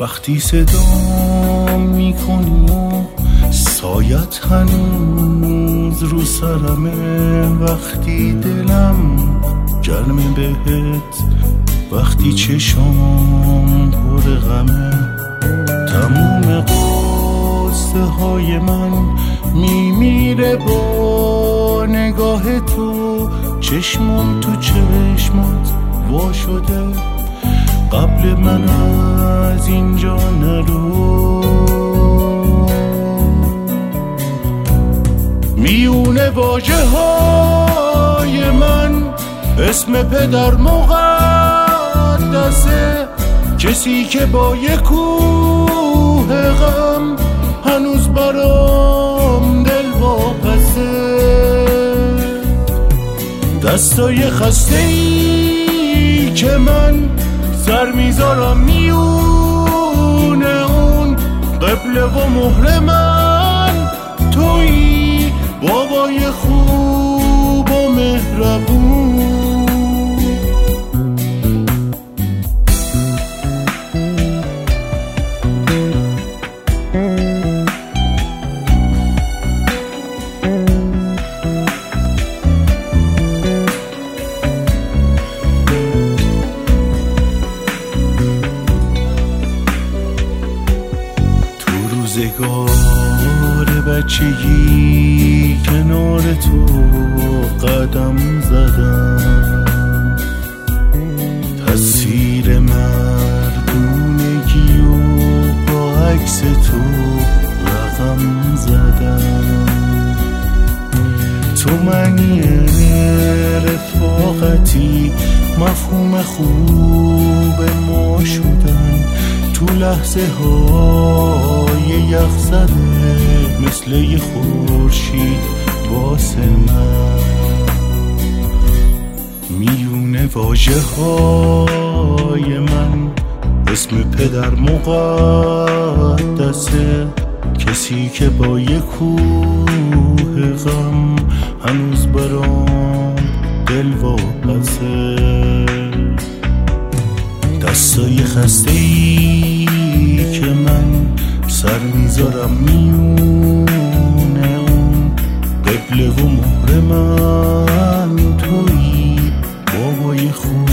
وقتی صدا میکنی و سایت هنوز رو سرمه، وقتی دلم گرمه بهت، وقتی چشام پر غمه، تموم قصه های من میمیره با نگاه تو، چشمم تو چشمات وا شده، قبل من از اینجا نرو. میونه واژه های من اسم پدر مقدسه، کسی که با یک کوه غم هنوز برام دل واپسه، دستای خسته ای که من سر میذارم میونه اون، قبله و مهر من تویی، بابای خوب و مهربون. روزگار بچگی کنار تو قدم زدم، تصویر مردونگی و با عکس تو رقم زدم، تو معنی رفاقتی مفهوم خوب ما شدن، تو لحظه های یخ زده مثل یه خورشید واسه من، میونه واژه های من اسم پدر مقدسه، کسی که با یه کوه غم هنوز برام دل واپسه، دستای خسته ای که من سر میذارم میونه اون، قبله و مهر من تویی، بابای خوب